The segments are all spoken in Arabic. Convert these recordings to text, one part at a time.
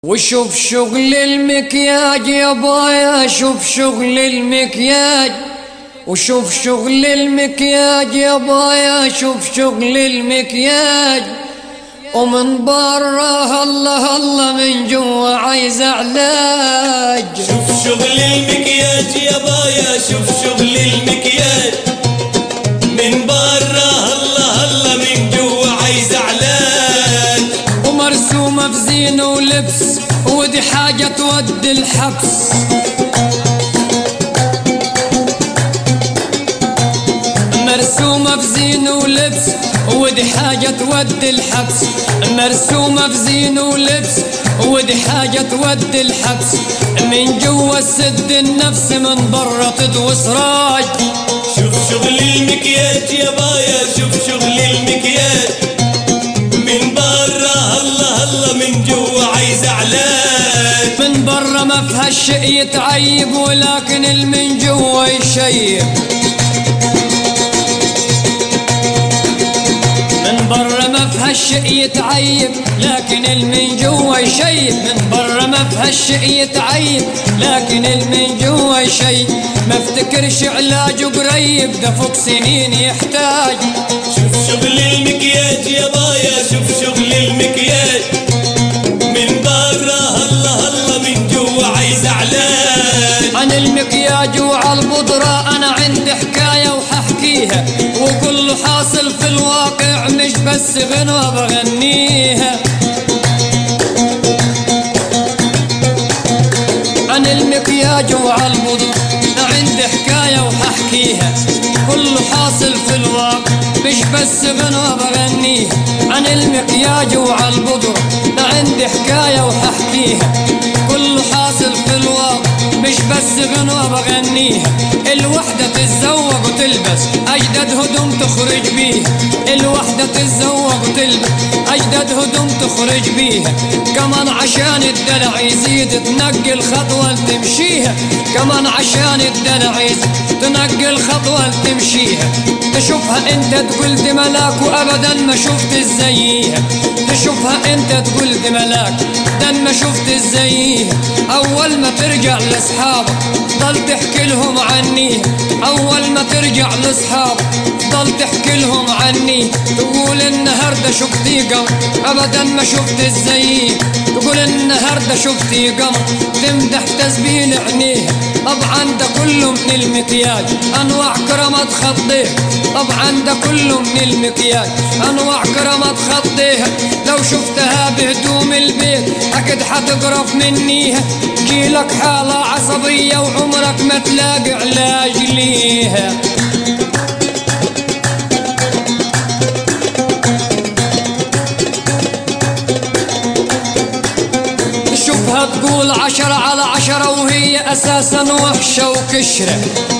وشوف شغل المكياج يا بايا، شوف شغل المكياج، وشوف شغل المكياج يا بايا، شوف شغل المكياج. ومن برا الله الله، من جوا عايز علاج. شوف شغل المكياج يا بايا، شوف شغل المكياج. من برا الله الله، من جوا عايز علاج. ومرسومة في زين ولبس، ودي حاجة تودي الحبس. مرسومة في زين ولبس، ودي حاجة تودي الحبس. مرسومة في زين ولبس، ودي حاجة تودي الحبس. من جوا سد النفس، من برا تدوي سراج. شوف شغل المكياج يا بايا، شوف شغل المكياج. من برا الله الله، من جوا عايز علاج. من برا ما فيها الشيء يتعيب، ولكن المن جوا يشيب. من برا ما فيها الشيء يتعيب، لكن المن جوا يشيب. من برا ما فيها الشيء يتعيب، لكن المن جوا يشيب. ما افتكرش علاجه قريب، ده فوق سنين يحتاج. شوف شغل المكياج يا بايا، شوف شغل المكياج. من برا الله الله، من جوا عايز علاج. عن المكياج وعلى البودرة أنا عندي حكاية وححكيها، وكله حاصل في الواقع، مش بس غنوة بغنيها. عن المكياج وعلى البودرة أنا عندي حكاية وححكيها، كله حاصل في الواقع، مش بس غنوة بغنيها. عن المكياج وعلى البودرة أنا عندي حكاية وححكيها، كله حاصل في الواقع، مش بس غنوة بغنيها. الوحدة تتزوج وتلبس أجدد هدوم تخرج بيها. الوحدة تتزوج وتلبس أجدد هدوم تخرج بيها. كمان عشان الدلع يزيد تنقي الخطوة تمشيها. كمان عشان الدلع يزيد تنقي الخطوة تمشيها. تشوفها انت تقول دي ملاك، وابدا ما شفت زيها. تشوفها انت تقول دي ملاك، ده ما شفت زيها. اول ما ترجع لاصحابك ضل تحكي لهم عني. اول ما ترجع لاصحابك ضل تحكي لهم عني. تقول النهارده شفتي قمر، ابدا ما شفت زيها. تقول النهارده شفتي قمر، تمدح تسبيل عينيها. طبعا ده كله من المكياج، انواع كرامات خطيها. طبعا ده كله من المكياج، انواع كرامات خطيها. لو شفتها بهدوم البيت اكيد حتقرف منيها. جيلك حالة عصبية، وعمرك ما تلاقي علاج ليها. تشوفها تقول 10 على 10، وهي اساسا وحشة وكشرة.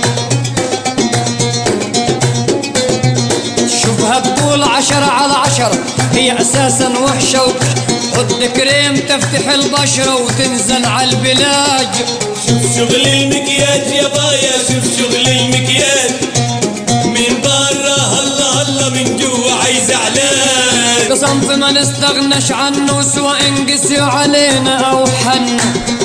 تشوفها تقول 10 على 10، هي اساسا وحشة وكشرة. حط كريم تفتح البشرة وتنزل على البلاج. شوف شغل المكياج يا بايا، شوف شغل المكياج. من برا الله الله، من جوا عايز علاج. بصنف ما نستغناش عنه، سواء قسي علينا او حن.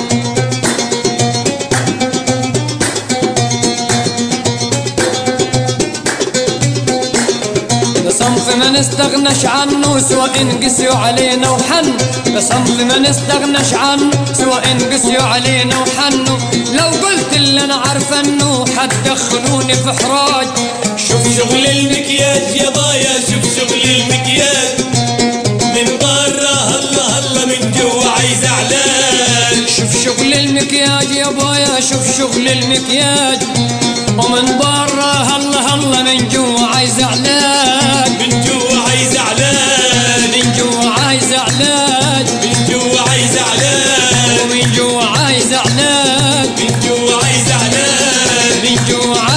بصنف ما نستغناش عنه، سواء قسيوا علينا وحن. بصنف ما نستغناش عنه، سواء قسيوا علينا وحنوا. لو قلت اللي انا عارفه انه حتدخلوني في حراج. شوف شغل المكياج يا بايا، شوف شغل المكياج. من برا الله الله، من جوا عايز علاج. شوف شغل المكياج يا بايا، شوف شغل المكياج. ومن برا الله الله، من جوا عايز علاج. من جوا عايز علاج. من جوا عايز علاج. من جوا عايز علاج. ومن جوا عايز علاج. من جوا عايز علاج. من جوا